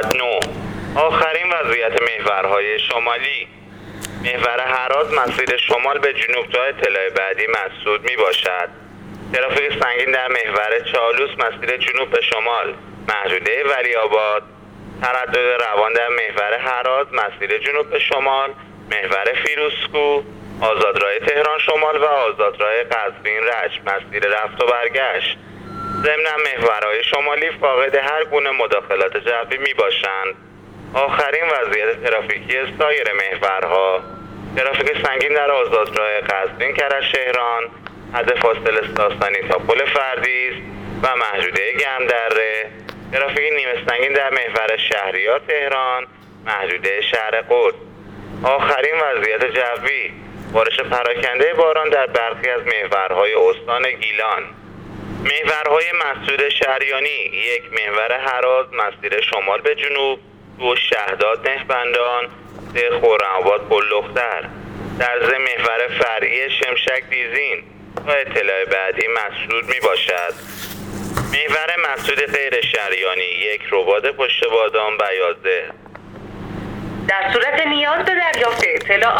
99. آخرین وضعیت محورهای شمالی. محور هراز مسیر شمال به جنوب تا اطلاع بعدی مسدود می باشد. ترافیک سنگین در محور چالوس مسیر جنوب به شمال محدوده ولی‌آباد. تردد روان در محور هراز مسیر جنوب به شمال محور فیروزکوه، آزادراه تهران شمال و آزادراه قزوین رج مسیر رفت و برگشت. ضمن محورهای شمالی فاقد هر گونه مداخلات جوی می باشند. آخرین وضعیت ترافیکی سایر محورها: ترافیک سنگین در آزادراه قزوین کرج‌تهران حد فاصله ساسانی تا پل فردیس و محدوده گرمدره. ترافیک نیمه سنگین در محور شهریار تهران محدوده شهر قدس. آخرین وضعیت جوی: بارش پراکنده باران در برخی از محورهای استان گیلان. محورهای مسدود شهریانی: 1 محور هراز مسیر شمال به جنوب، 2 شهداد نهبندان، 3 خرم‌آباد پل‌دختر. در ضمن محور فرعی شمشک دیزین تا اطلاع بعدی مسدود می باشد. محور مسدود غیر شهریانی: 1 رباط پشت بادام بیاضه. در صورت نیاز به دریافت اطلاعات